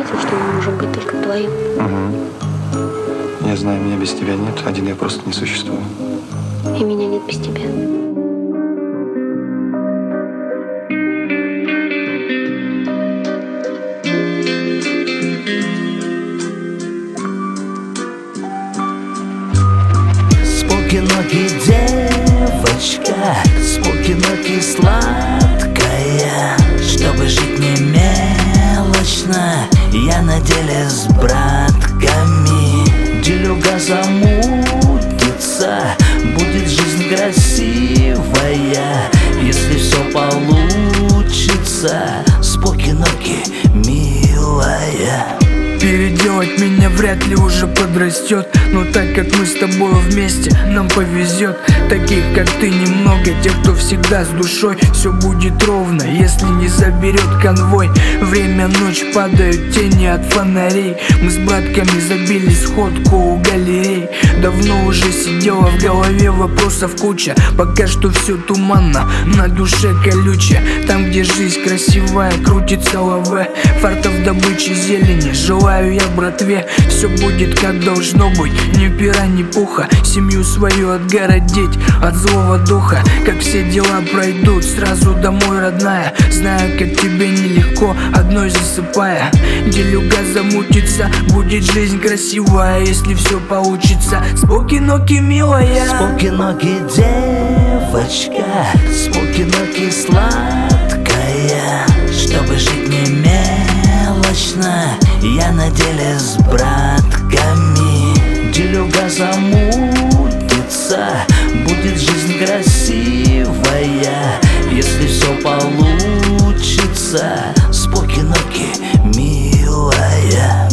кажется, что мы можем быть только вдвоем. Угу. Я знаю, меня без тебя нет. Один я просто не существую. И меня нет без тебя. Спокойной девочка, спокойной сладкая. Чтобы жить не мелочно, я на деле с братками. Делюга замутится, будет жизнь красивая, если все получится. Спокойной, милая. Переделать меня вряд ли уже подрастет, но так как мы с тобой вместе, нам повезет. Таких как ты немного, тех, кто всегда с душой. Все будет ровно, если не заберет конвой. Время, ночь, падают тени от фонарей. Мы с братками забили сходку у галерей. Давно уже сидела в голове вопросов куча. Пока что все туманно, на душе колюче. Там, где жизнь красивая, крутится лаве. Фартов добычи зелени, желаю я братве. Все будет как должно быть, ни пера, ни пуха. Семью свою отгородить от злого духа. Как все дела пройдут, сразу домой, родная. Знаю, как тебе нелегко, одной засыпая. Делюга замутится, будет жизнь красивая, если все получится. Спокойной, милая. Спокойной девочка, спокойной сладкая. Чтобы жить не мелочно, я на деле с братками. Делюга замутится, будет жизнь красивая, если все получится. Спокойной, милая.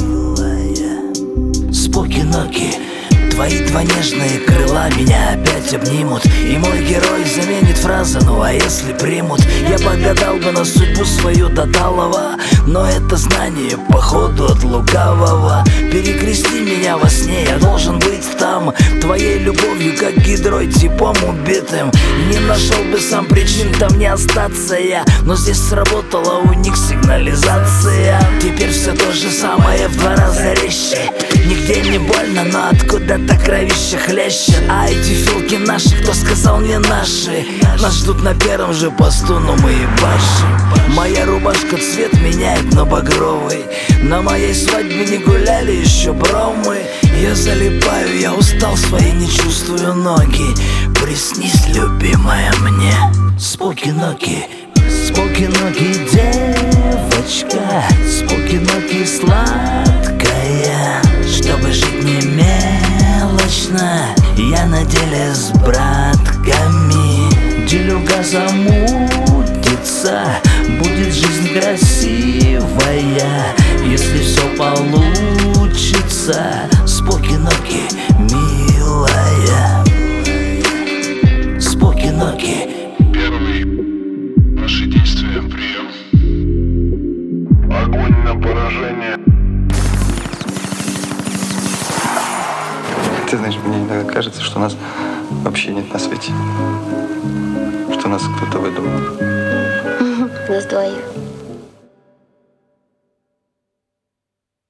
Спокойной. Твои два нежные крыла меня опять обнимут, и мой герой заменит фразы: ну а если примут? Я погадал бы на судьбу свою до талого, но это знание походу от лукавого. Перекрести меня во сне, я должен быть там, твоей любовью как гидрой типом убитым. Не нашел бы сам причин там не остаться я, но здесь сработала у них сигнализация. Теперь все то же самое в 2 раза резче. Нигде не больно, но откуда-то кровище хлещет. А эти филки наши, кто сказал, не наши. Нас ждут на первом же посту, но мы ебашим. Моя рубашка цвет меняет на багровый. На моей свадьбе не гуляли еще промы. Я залипаю, я устал, свои не чувствую ноги. Приснись, любимая, мне. Спокойной, спокойной девочка, спокойной сладкая. Чтобы жить не мелочно, я на деле с братками. Делюга замутится, будет жизнь красивая, если все получится. Спокойной, милая. Спокойной. Первый. Наши действия. Прием. Огонь на поражение. Ты знаешь, мне иногда кажется, что нас вообще нет на свете. Что нас кто-то выдумал. Нас двоих.